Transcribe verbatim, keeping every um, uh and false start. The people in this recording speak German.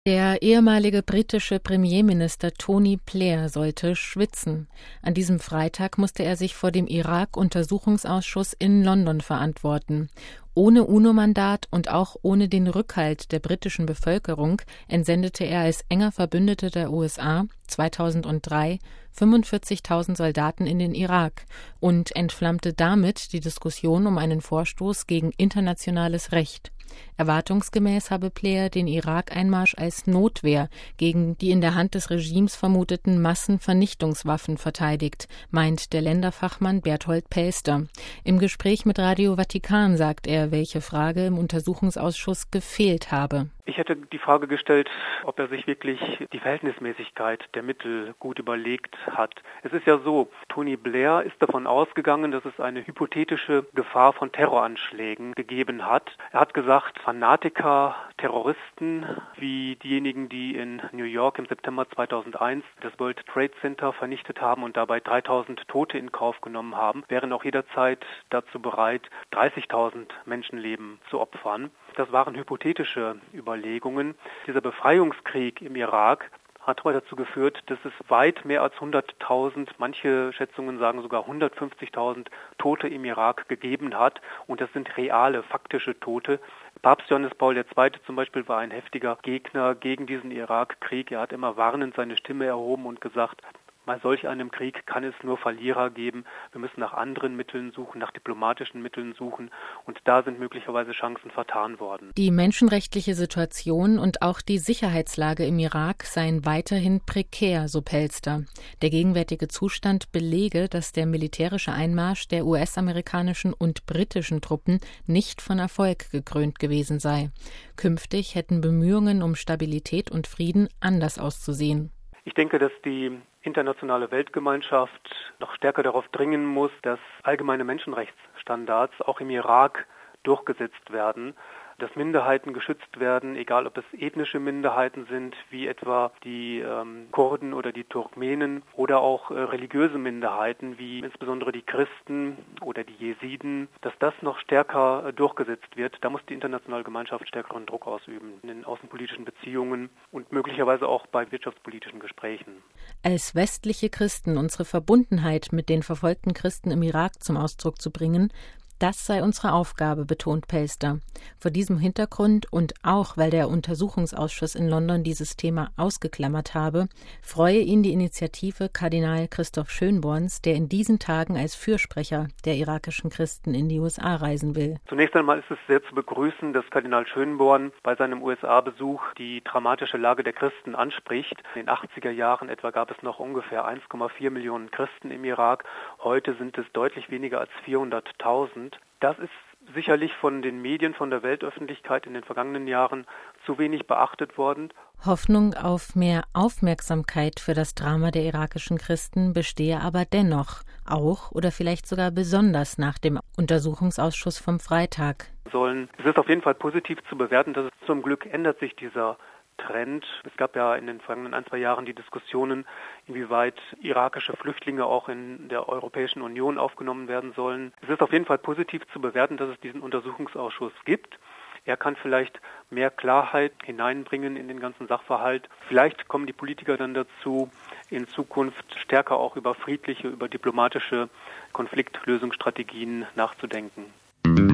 Der ehemalige britische Premierminister Tony Blair sollte schwitzen. An diesem Freitag musste er sich vor dem Irak-Untersuchungsausschuss in London verantworten. Ohne UNO-Mandat und auch ohne den Rückhalt der britischen Bevölkerung entsendete er als enger Verbündeter der U S A zweitausenddrei fünfundvierzigtausend Soldaten in den Irak und entflammte damit die Diskussion um einen Vorstoß gegen internationales Recht. Erwartungsgemäß habe Blair den Irak-Einmarsch als Notwehr gegen die in der Hand des Regimes vermuteten Massenvernichtungswaffen verteidigt, meint der Länderfachmann Berthold Pelster. Im Gespräch mit Radio Vatikan sagt er, welche Frage im Untersuchungsausschuss gefehlt habe. Ich hätte die Frage gestellt, ob er sich wirklich die Verhältnismäßigkeit der Mittel gut überlegt hat. Es ist ja so, Tony Blair ist davon ausgegangen, dass es eine hypothetische Gefahr von Terroranschlägen gegeben hat. Er hat gesagt, Fanatiker, Terroristen wie diejenigen, die in New York im September zweitausendeins das World Trade Center vernichtet haben und dabei dreitausend Tote in Kauf genommen haben, wären auch jederzeit dazu bereit, dreißigtausend Menschenleben zu opfern. Das waren hypothetische Überlegungen. Dieser Befreiungskrieg im Irak hat aber dazu geführt, dass es weit mehr als hunderttausend, manche Schätzungen sagen sogar hundertfünfzigtausend Tote im Irak gegeben hat. Und das sind reale, faktische Tote. Papst Johannes Paul der Zweite zum Beispiel war ein heftiger Gegner gegen diesen Irakkrieg. Er hat immer warnend seine Stimme erhoben und gesagt, bei solch einem Krieg kann es nur Verlierer geben. Wir müssen nach anderen Mitteln suchen, nach diplomatischen Mitteln suchen. Und da sind möglicherweise Chancen vertan worden. Die menschenrechtliche Situation und auch die Sicherheitslage im Irak seien weiterhin prekär, so Pelster. Der gegenwärtige Zustand belege, dass der militärische Einmarsch der U S-amerikanischen und britischen Truppen nicht von Erfolg gekrönt gewesen sei. Künftig hätten Bemühungen um Stabilität und Frieden anders auszusehen. Ich denke, dass die internationale Weltgemeinschaft noch stärker darauf dringen muss, dass allgemeine Menschenrechtsstandards auch im Irak durchgesetzt werden, dass Minderheiten geschützt werden, egal ob es ethnische Minderheiten sind, wie etwa die ähm, Kurden oder die Turkmenen oder auch äh, religiöse Minderheiten, wie insbesondere die Christen oder die Jesiden, dass das noch stärker äh, durchgesetzt wird. Da muss die internationale Gemeinschaft stärkeren Druck ausüben in den außenpolitischen Beziehungen und möglicherweise auch bei wirtschaftspolitischen Gesprächen. Als westliche Christen unsere Verbundenheit mit den verfolgten Christen im Irak zum Ausdruck zu bringen, das sei unsere Aufgabe, betont Pelster. Vor diesem Hintergrund und auch, weil der Untersuchungsausschuss in London dieses Thema ausgeklammert habe, freue ihn die Initiative Kardinal Christoph Schönborns, der in diesen Tagen als Fürsprecher der irakischen Christen in die U S A reisen will. Zunächst einmal ist es sehr zu begrüßen, dass Kardinal Schönborn bei seinem U S A-Besuch die dramatische Lage der Christen anspricht. In den achtziger Jahren etwa gab es noch ungefähr eins Komma vier Millionen Christen im Irak. Heute sind es deutlich weniger als vierhunderttausend. Das ist sicherlich von den Medien, von der Weltöffentlichkeit in den vergangenen Jahren zu wenig beachtet worden. Hoffnung auf mehr Aufmerksamkeit für das Drama der irakischen Christen bestehe aber dennoch, auch oder vielleicht sogar besonders nach dem Untersuchungsausschuss vom Freitag. Sollen. Es ist auf jeden Fall positiv zu bewerten, dass es zum Glück ändert sich dieser Trend. Es gab ja in den vergangenen ein, zwei Jahren die Diskussionen, inwieweit irakische Flüchtlinge auch in der Europäischen Union aufgenommen werden sollen. Es ist auf jeden Fall positiv zu bewerten, dass es diesen Untersuchungsausschuss gibt. Er kann vielleicht mehr Klarheit hineinbringen in den ganzen Sachverhalt. Vielleicht kommen die Politiker dann dazu, in Zukunft stärker auch über friedliche, über diplomatische Konfliktlösungsstrategien nachzudenken.